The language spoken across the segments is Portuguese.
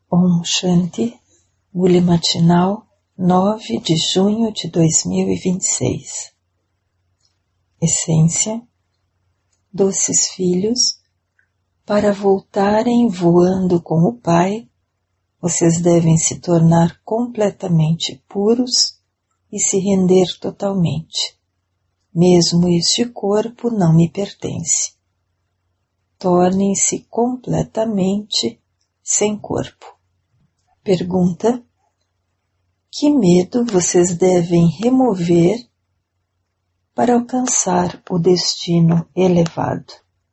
Om Shanti, Bule Matinal, 9 de junho de 2026. Essência: doces filhos, para voltarem voando com o Pai, vocês devem se tornar completamente puros e se render totalmente. Mesmo este corpo não me pertence. Tornem-se completamente sem corpo. Pergunta: que medo vocês devem remover para alcançar o destino elevado?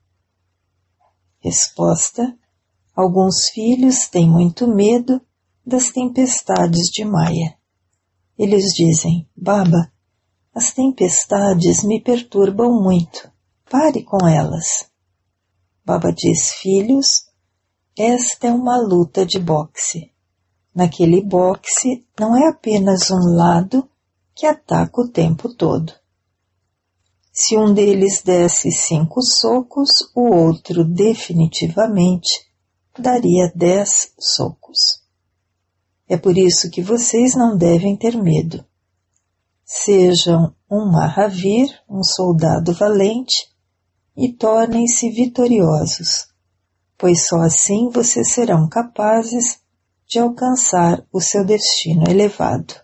Resposta: alguns filhos têm muito medo das tempestades de Maya. Eles dizem: Baba, as tempestades me perturbam muito. Pare com elas. Baba diz: filhos, esta é uma luta de boxe. Naquele boxe não é apenas um lado que ataca o tempo todo. Se um deles desse 5 socos, o outro definitivamente daria 10 socos. É por isso que vocês não devem ter medo. Sejam um Mahavir, um soldado valente, e tornem-se vitoriosos, pois só assim vocês serão capazes de alcançar o seu destino elevado.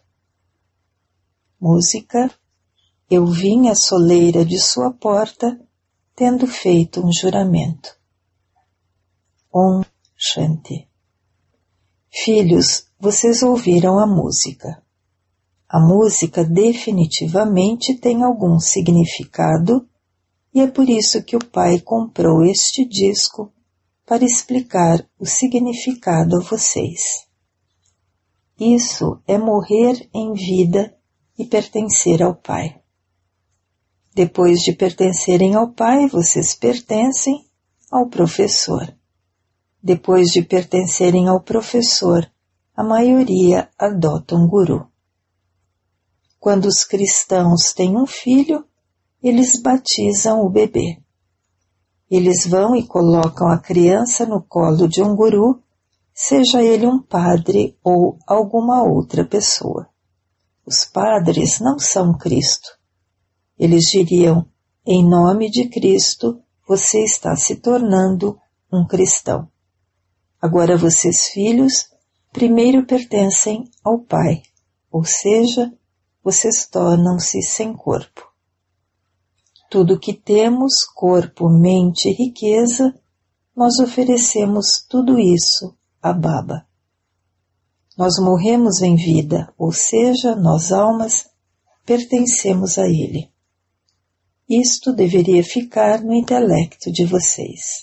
Música: eu vim à soleira de sua porta, tendo feito um juramento. Om Shanti. Filhos, vocês ouviram a música. A música definitivamente tem algum significado e é por isso que o Pai comprou este disco para explicar o significado a vocês. Isso é morrer em vida e pertencer ao Pai. Depois de pertencerem ao Pai, vocês pertencem ao professor. Depois de pertencerem ao professor, a maioria adota um guru. Quando os cristãos têm um filho, eles batizam o bebê. Eles vão e colocam a criança no colo de um guru, seja ele um padre ou alguma outra pessoa. Os padres não são Cristo. Eles diriam: em nome de Cristo, você está se tornando um cristão. Agora vocês, filhos, primeiro pertencem ao Pai, ou seja, vocês tornam-se sem corpo. Tudo que temos, corpo, mente e riqueza, nós oferecemos tudo isso a Baba. Nós morremos em vida, ou seja, nós almas pertencemos a Ele. Isto deveria ficar no intelecto de vocês.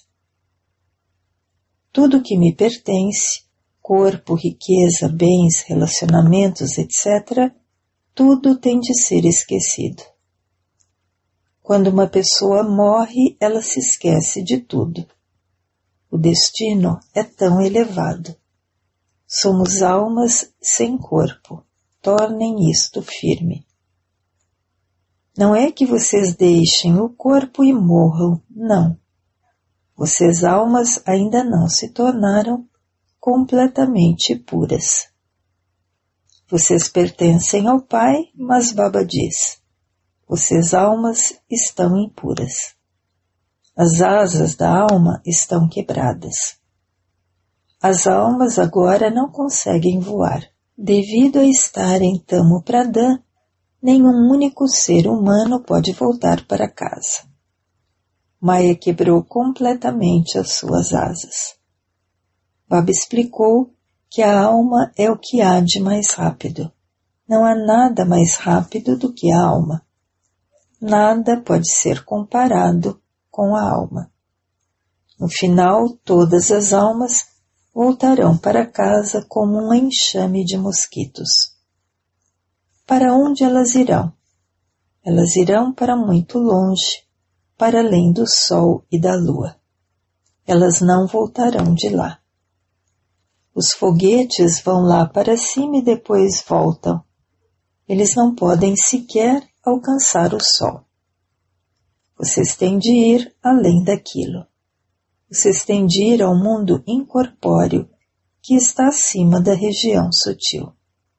Tudo que me pertence, corpo, riqueza, bens, relacionamentos, etc., tudo tem de ser esquecido. Quando uma pessoa morre, ela se esquece de tudo. O destino é tão elevado. Somos almas sem corpo. Tornem isto firme. Não é que vocês deixem o corpo e morram, não. Vocês, almas, ainda não se tornaram completamente puras. Vocês pertencem ao Pai, mas Baba diz: vocês, almas, estão impuras. As asas da alma estão quebradas. As almas agora não conseguem voar. Devido a estar em Tamo Pradhan, nenhum único ser humano pode voltar para casa. Maya quebrou completamente as suas asas. Baba explicou que a alma é o que há de mais rápido. Não há nada mais rápido do que a alma. Nada pode ser comparado com a alma. No final, todas as almas voltarão para casa como um enxame de mosquitos. Para onde elas irão? Elas irão para muito longe, para além do sol e da lua. Elas não voltarão de lá. Os foguetes vão lá para cima e depois voltam. Eles não podem sequer alcançar o sol. Vocês têm de ir além daquilo. Vocês têm de ir ao mundo incorpóreo, que está acima da região sutil.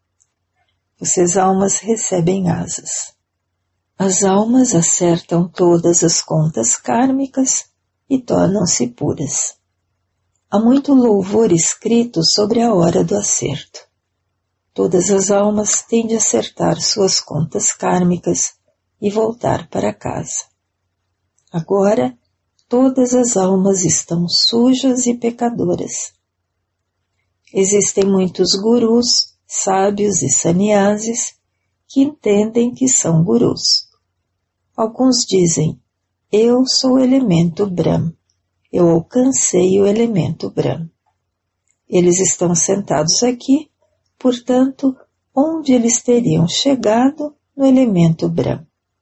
Vocês almas recebem asas. As almas acertam todas as contas kármicas e tornam-se puras. Há muito louvor escrito sobre a hora do acerto. Todas as almas têm de acertar suas contas kármicas e voltar para casa. Agora, todas as almas estão sujas e pecadoras. Existem muitos gurus, sábios e sannyasis que entendem que são gurus. Alguns dizem, eu sou o elemento Brahm, eu alcancei o elemento Brahm. Eles estão sentados aqui, portanto, onde eles teriam chegado no elemento Brahm.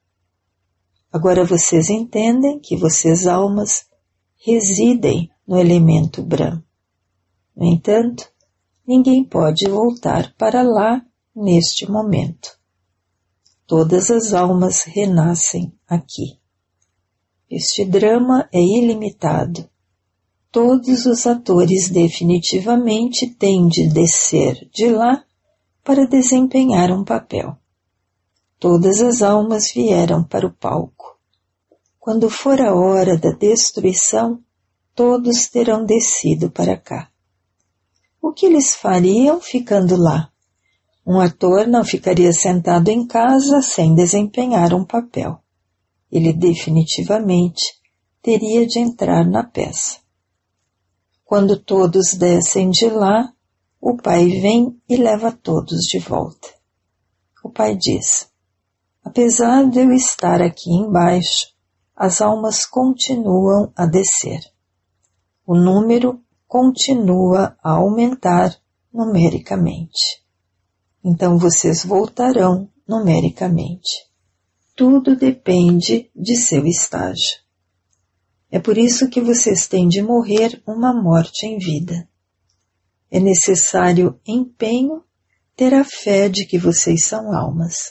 Agora vocês entendem que vocês almas residem no elemento Brahm. No entanto, ninguém pode voltar para lá neste momento. Todas as almas renascem aqui. Este drama é ilimitado. Todos os atores definitivamente têm de descer de lá para desempenhar um papel. Todas as almas vieram para o palco. Quando for a hora da destruição, todos terão descido para cá. O que eles fariam ficando lá? Um ator não ficaria sentado em casa sem desempenhar um papel. Ele definitivamente teria de entrar na peça. Quando todos descem de lá, o Pai vem e leva todos de volta. O Pai diz, apesar de eu estar aqui embaixo, as almas continuam a descer. O número continua a aumentar numericamente. Então vocês voltarão numericamente. Tudo depende de seu estágio. É por isso que vocês têm de morrer uma morte em vida. É necessário empenho ter a fé de que vocês são almas.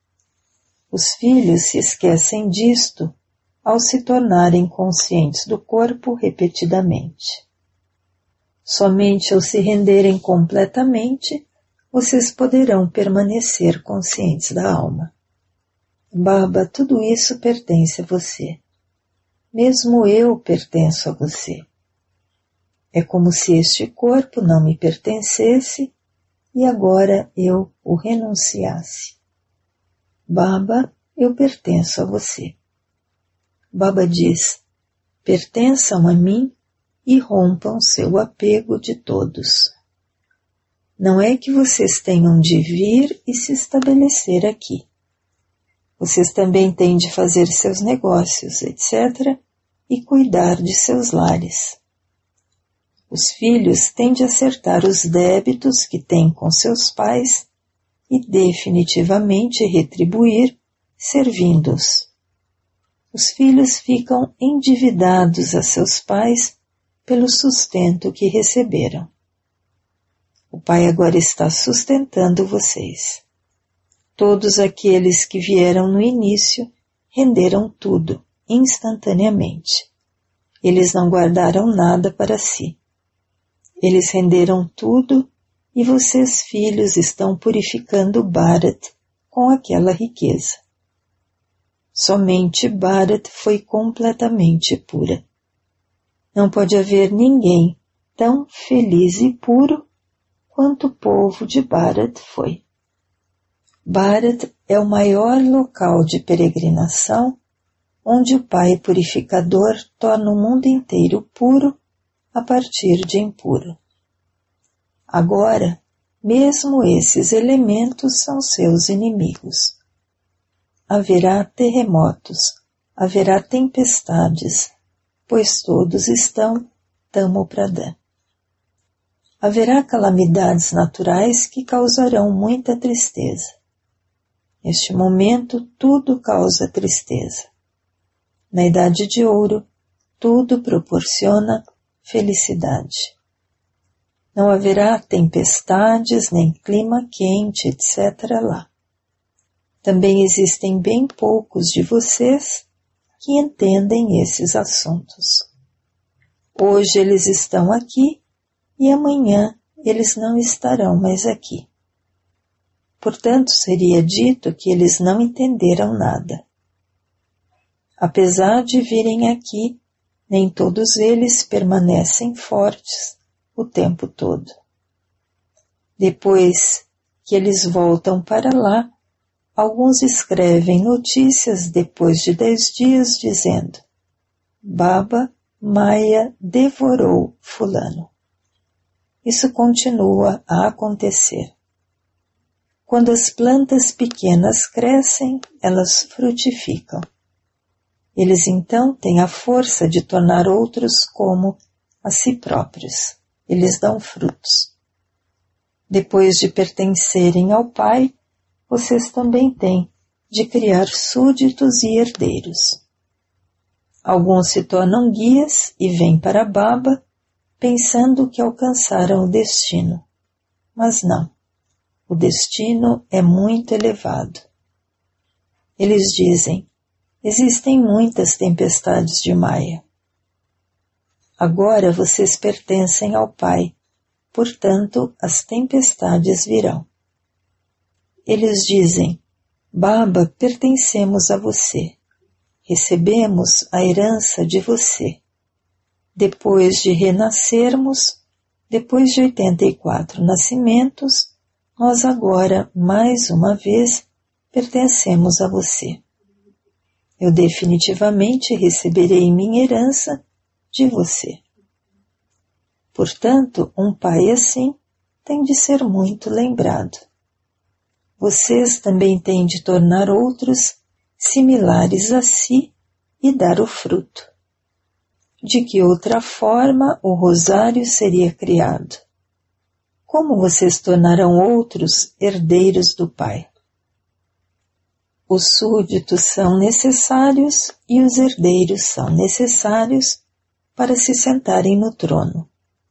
Os filhos se esquecem disto ao se tornarem conscientes do corpo repetidamente. Somente ao se renderem completamente, vocês poderão permanecer conscientes da alma. Baba, tudo isso pertence a você. Mesmo eu pertenço a você. É como se este corpo não me pertencesse e agora eu o renunciasse. Baba, eu pertenço a você. Baba diz, pertençam a mim e rompam seu apego de todos. Não é que vocês tenham de vir e se estabelecer aqui. Vocês também têm de fazer seus negócios, etc., e cuidar de seus lares. Os filhos têm de acertar os débitos que têm com seus pais e definitivamente retribuir, servindo-os. Os filhos ficam endividados a seus pais pelo sustento que receberam. O Pai agora está sustentando vocês. Todos aqueles que vieram no início renderam tudo, instantaneamente. Eles não guardaram nada para si. Eles renderam tudo e vocês, filhos, estão purificando Bharat com aquela riqueza. Somente Bharat foi completamente pura. Não pode haver ninguém tão feliz e puro quanto o povo de Bharat foi. Bharat é o maior local de peregrinação onde o Pai Purificador torna o mundo inteiro puro a partir de impuro. Agora, mesmo esses elementos são seus inimigos. Haverá terremotos, haverá tempestades, pois todos estão Tamo Pradhan. Haverá calamidades naturais que causarão muita tristeza. Neste momento, tudo causa tristeza. Na Idade de Ouro, tudo proporciona felicidade. Não haverá tempestades, nem clima quente, etc. lá. Também existem bem poucos de vocês que entendem esses assuntos. Hoje eles estão aqui e amanhã eles não estarão mais aqui. Portanto, seria dito que eles não entenderam nada. Apesar de virem aqui, nem todos eles permanecem fortes o tempo todo. Depois que eles voltam para lá, alguns escrevem notícias depois de 10 dias dizendo: Baba Maya devorou fulano. Isso continua a acontecer. Quando as plantas pequenas crescem, elas frutificam. Eles então têm a força de tornar outros como a si próprios. Eles dão frutos. Depois de pertencerem ao Pai, vocês também têm de criar súditos e herdeiros. Alguns se tornam guias e vêm para Baba, pensando que alcançaram o destino. Mas não. O destino é muito elevado. Eles dizem: existem muitas tempestades de Maya. Agora vocês pertencem ao Pai, portanto as tempestades virão. Eles dizem: Baba, pertencemos a você. Recebemos a herança de você. Depois de renascermos, depois de 84 nascimentos, nós agora, mais uma vez, pertencemos a você. Eu definitivamente receberei minha herança de você. Portanto, um pai assim tem de ser muito lembrado. Vocês também têm de tornar outros similares a si e dar o fruto. De que outra forma o rosário seria criado? Como vocês tornarão outros herdeiros do Pai? Os súditos são necessários e os herdeiros são necessários para se sentarem no trono.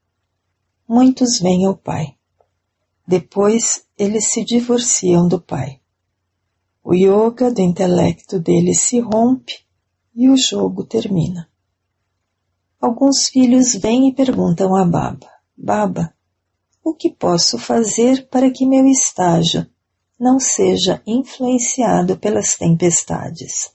Muitos vêm ao Pai. Depois, eles se divorciam do Pai. O yoga do intelecto deles se rompe e o jogo termina. Alguns filhos vêm e perguntam a Baba: Baba, o que posso fazer para que meu estágio não seja influenciado pelas tempestades?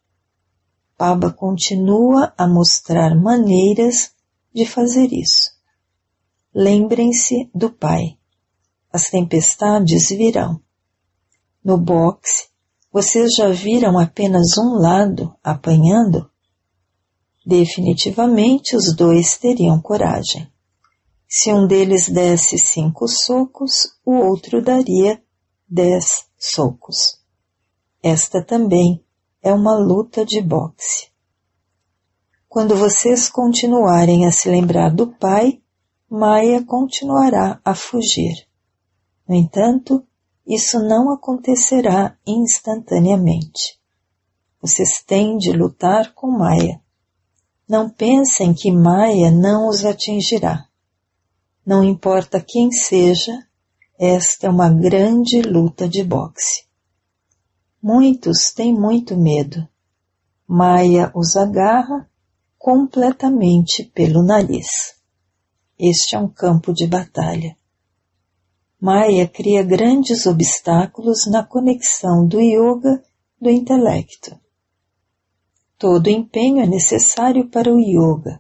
Baba continua a mostrar maneiras de fazer isso. Lembrem-se do Pai. As tempestades virão. No boxe, vocês já viram apenas um lado apanhando? Definitivamente os dois teriam coragem. Se um deles desse 5 socos, o outro daria 10 socos. Esta também é uma luta de boxe. Quando vocês continuarem a se lembrar do Pai, Maya continuará a fugir. No entanto, isso não acontecerá instantaneamente. Vocês têm de lutar com Maya. Não pensem que Maya não os atingirá. Não importa quem seja, esta é uma grande luta de boxe. Muitos têm muito medo. Maya os agarra completamente pelo nariz. Este é um campo de batalha. Maya cria grandes obstáculos na conexão do yoga do intelecto. Todo empenho é necessário para o yoga.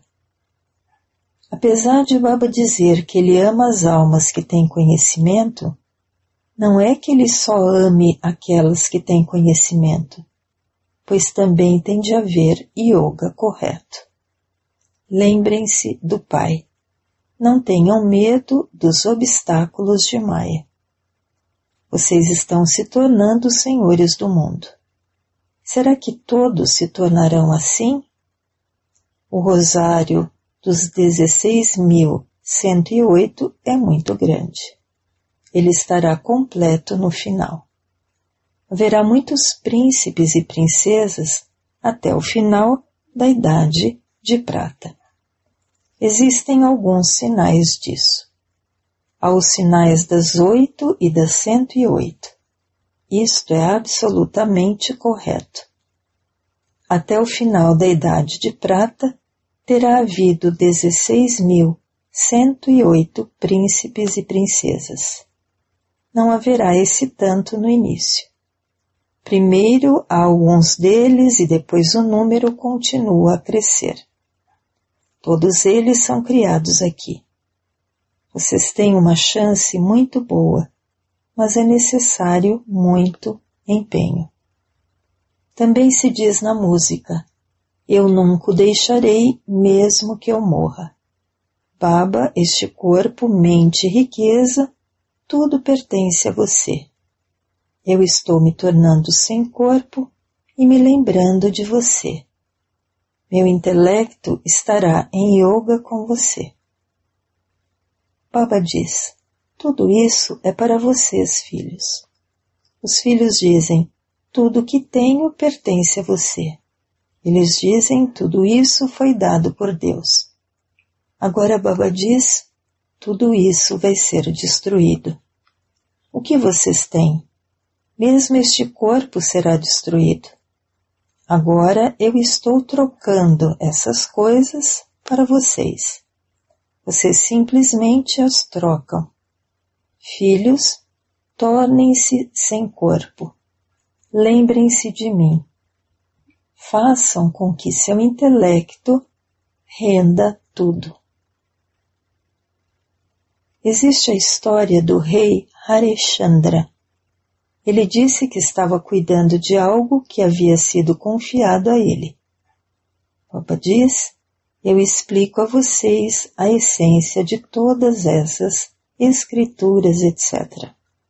Apesar de Baba dizer que ele ama as almas que têm conhecimento, não é que ele só ame aquelas que têm conhecimento, pois também tem de haver yoga correto. Lembrem-se do Pai. Não tenham medo dos obstáculos de Maya. Vocês estão se tornando senhores do mundo. Será que todos se tornarão assim? O rosário dos 16.108 é muito grande. Ele estará completo no final. Haverá muitos príncipes e princesas até o final da Idade de Prata. Existem alguns sinais disso. Há os sinais das 8 e das 108. Isto é absolutamente correto. Até o final da Idade de Prata, terá havido 16.108 108 príncipes e princesas. Não haverá esse tanto no início. Primeiro há alguns deles e depois o número continua a crescer. Todos eles são criados aqui. Vocês têm uma chance muito boa, mas é necessário muito empenho. Também se diz na música: eu nunca o deixarei, mesmo que eu morra. Baba, este corpo, mente e riqueza, tudo pertence a você. Eu estou me tornando sem corpo e me lembrando de você. Meu intelecto estará em yoga com você. Baba diz: tudo isso é para vocês, filhos. Os filhos dizem: tudo que tenho pertence a você. Eles dizem: tudo isso foi dado por Deus. Agora Baba diz: tudo isso vai ser destruído. O que vocês têm? Mesmo este corpo será destruído. Agora eu estou trocando essas coisas para vocês. Vocês simplesmente as trocam. Filhos, tornem-se sem corpo. Lembrem-se de mim. Façam com que seu intelecto renda tudo. Existe a história do rei Harishchandra. Ele disse que estava cuidando de algo que havia sido confiado a ele. Baba diz: eu explico a vocês a essência de todas essas escrituras, etc.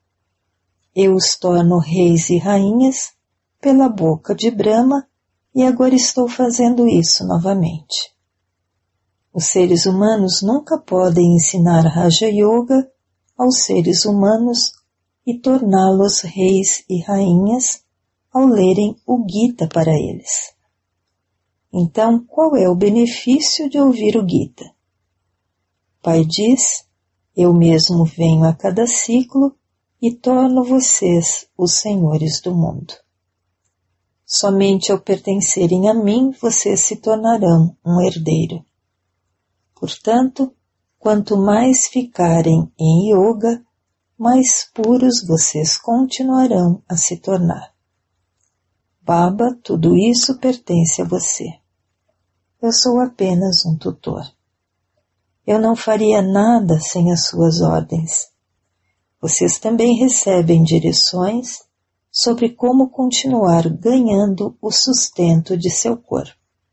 Eu os torno reis e rainhas pela boca de Brahma e agora estou fazendo isso novamente. Os seres humanos nunca podem ensinar Raja Yoga aos seres humanos e torná-los reis e rainhas ao lerem o Gita para eles. Então, qual é o benefício de ouvir o Gita? Pai diz: eu mesmo venho a cada ciclo e torno vocês os senhores do mundo. Somente ao pertencerem a mim, vocês se tornarão um herdeiro. Portanto, quanto mais ficarem em yoga, mais puros vocês continuarão a se tornar. Baba, tudo isso pertence a você. Eu sou apenas um tutor. Eu não faria nada sem as suas ordens. Vocês também recebem direções sobre como continuar ganhando o sustento de seu corpo.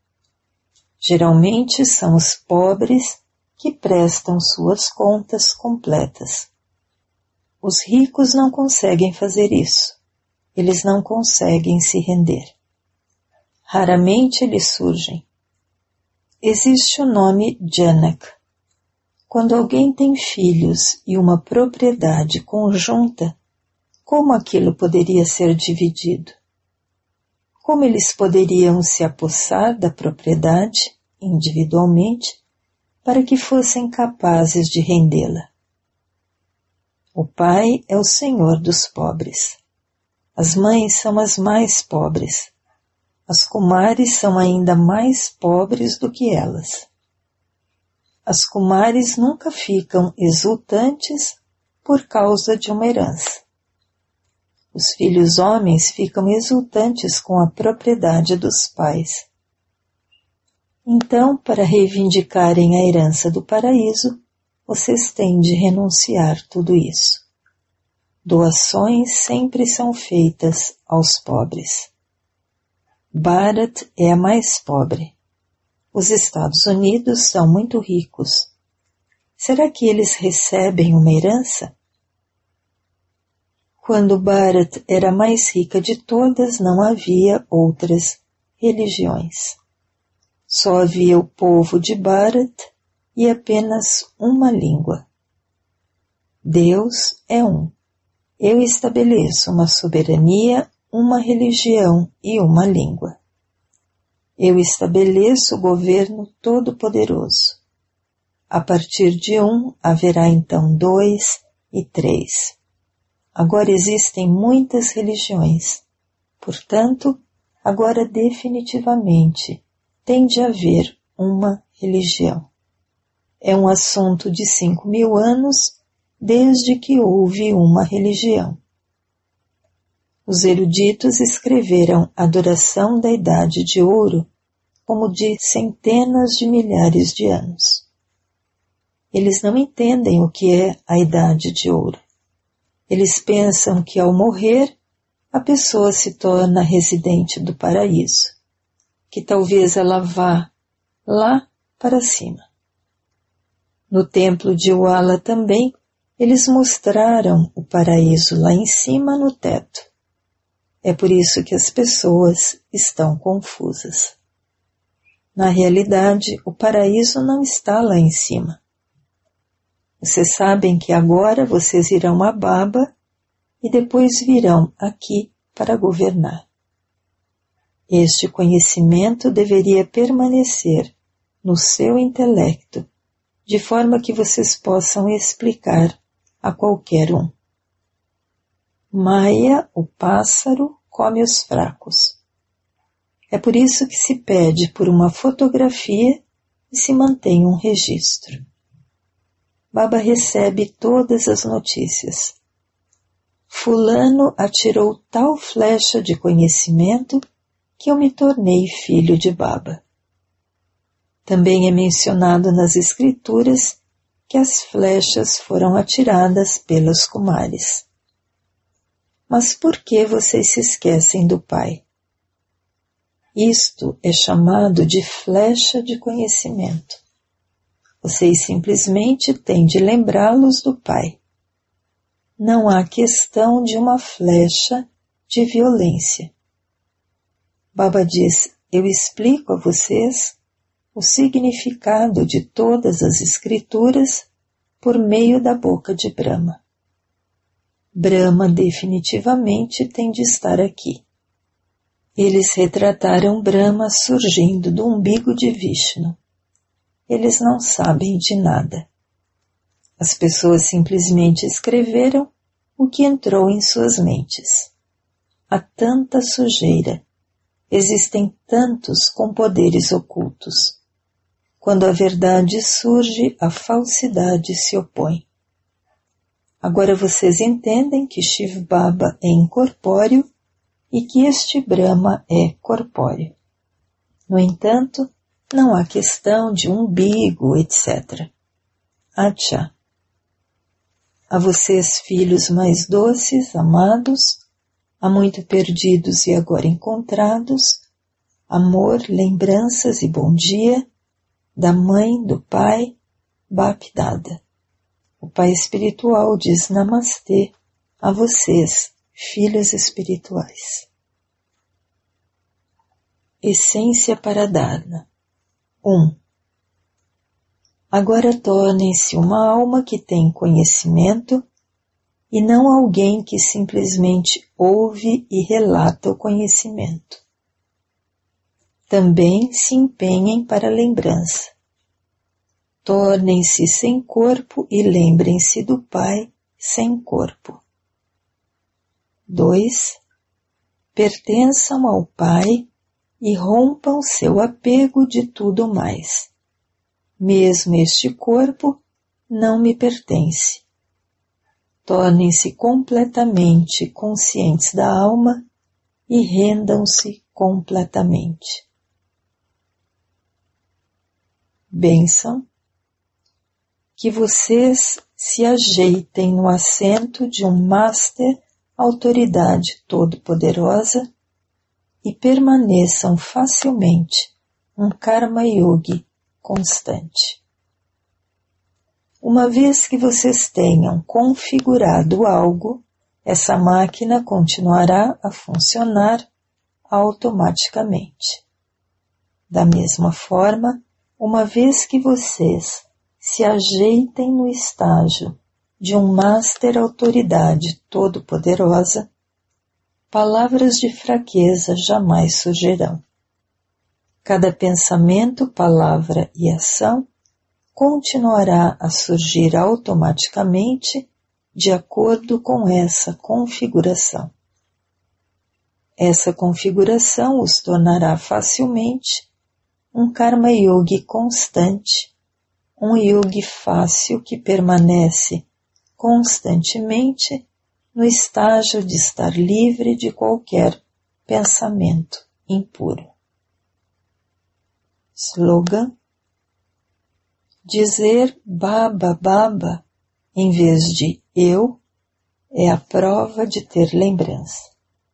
Geralmente são os pobres que prestam suas contas completas. Os ricos não conseguem fazer isso. Eles não conseguem se render. Raramente eles surgem. Existe o nome Janak. Quando alguém tem filhos e uma propriedade conjunta, como aquilo poderia ser dividido? Como eles poderiam se apossar da propriedade individualmente para que fossem capazes de rendê-la? O pai é o senhor dos pobres. As mães são as mais pobres. As kumaris são ainda mais pobres do que elas. As kumaris nunca ficam exultantes por causa de uma herança. Os filhos homens ficam exultantes com a propriedade dos pais. Então, para reivindicarem a herança do paraíso, vocês têm de renunciar tudo isso. Doações sempre são feitas aos pobres. Bharat é a mais pobre. Os Estados Unidos são muito ricos. Será que eles recebem uma herança? Quando Bharat era a mais rica de todas, não havia outras religiões. Só havia o povo de Bharat e apenas uma língua. Deus é um. Eu estabeleço uma soberania, uma religião e uma língua. Eu estabeleço o governo todo-poderoso. A partir de um, haverá então 2 e 3. Agora existem muitas religiões. Portanto, agora definitivamente tem de haver uma religião. é um assunto de 5.000 anos desde que houve uma religião. Os eruditos escreveram a duração da Idade de Ouro como de centenas de milhares de anos. Eles não entendem o que é a Idade de Ouro. Eles pensam que ao morrer, a pessoa se torna residente do paraíso, que talvez ela vá lá para cima. No templo de Uala também, eles mostraram o paraíso lá em cima no teto. É por isso que as pessoas estão confusas. Na realidade, o paraíso não está lá em cima. Vocês sabem que agora vocês irão a Baba e depois virão aqui para governar. Este conhecimento deveria permanecer no seu intelecto, de forma que vocês possam explicar a qualquer um. Maia, o pássaro, come os fracos. É por isso que se pede por uma fotografia e se mantém um registro. Baba recebe todas as notícias. Fulano atirou tal flecha de conhecimento que eu me tornei filho de Baba. Também é mencionado nas escrituras que as flechas foram atiradas pelas Kumaris. Mas por que vocês se esquecem do Pai? Isto é chamado de flecha de conhecimento. Vocês simplesmente têm de lembrá-los do Pai. Não há questão de uma flecha de violência. Baba diz, eu explico a vocês o significado de todas as escrituras por meio da boca de Brahma. Brahma definitivamente tem de estar aqui. Eles retrataram Brahma surgindo do umbigo de Vishnu. Eles não sabem de nada. As pessoas simplesmente escreveram o que entrou em suas mentes. Há tanta sujeira. Existem tantos com poderes ocultos. Quando a verdade surge, a falsidade se opõe. Agora vocês entendem que Shiv Baba é incorpóreo e que este Brahma é corpóreo. No entanto, não há questão de umbigo, etc. Acha. A vocês, filhos mais doces, amados, há muito perdidos e agora encontrados, amor, lembranças e bom dia, da mãe, do pai, Bapdada. O pai espiritual diz Namastê a vocês, filhos espirituais. Essência para Dharma. 1. Agora tornem-se uma alma que tem conhecimento e não alguém que simplesmente ouve e relata o conhecimento. Também se empenhem para a lembrança. Tornem-se sem corpo e lembrem-se do Pai sem corpo. 2. Pertençam ao Pai e rompam seu apego de tudo mais. Mesmo este corpo não me pertence. Tornem-se completamente conscientes da alma e rendam-se completamente. Bênção. Que vocês se ajeitem no assento de um Master Autoridade Todo-Poderosa e permaneçam facilmente um Karma Yogi constante. Uma vez que vocês tenham configurado algo, essa máquina continuará a funcionar automaticamente. Da mesma forma, uma vez que vocês se ajeitem no estágio de um Master Autoridade Todo-Poderosa, palavras de fraqueza jamais surgirão. Cada pensamento, palavra e ação continuará a surgir automaticamente de acordo com essa configuração. Essa configuração os tornará facilmente um Karma Yogi constante, um yogi fácil que permanece constantemente no estágio de estar livre de qualquer pensamento impuro. Slogan: dizer Baba, Baba, em vez de eu, é a prova de ter lembrança.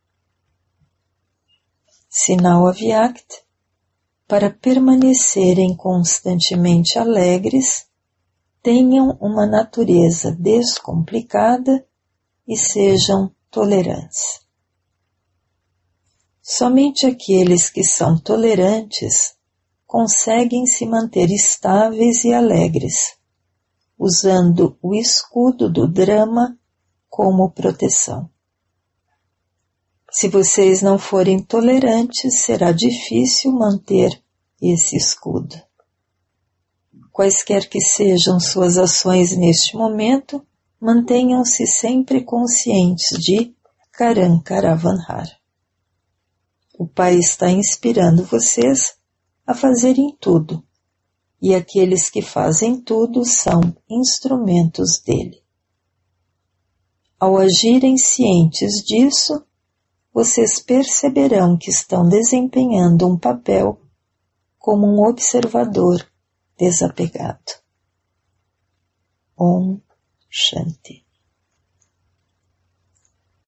Sinal Avyakt: para permanecerem constantemente alegres, tenham uma natureza descomplicada e sejam tolerantes. Somente aqueles que são tolerantes conseguem se manter estáveis e alegres, usando o escudo do Dharma como proteção. Se vocês não forem tolerantes, será difícil manter esse escudo. Quaisquer que sejam suas ações neste momento, mantenham-se sempre conscientes de Karan Karavanhar. O Pai está inspirando vocês a fazerem tudo, e aqueles que fazem tudo são instrumentos dele. Ao agirem cientes disso, vocês perceberão que estão desempenhando um papel como um observador desapegado. Om Shanti.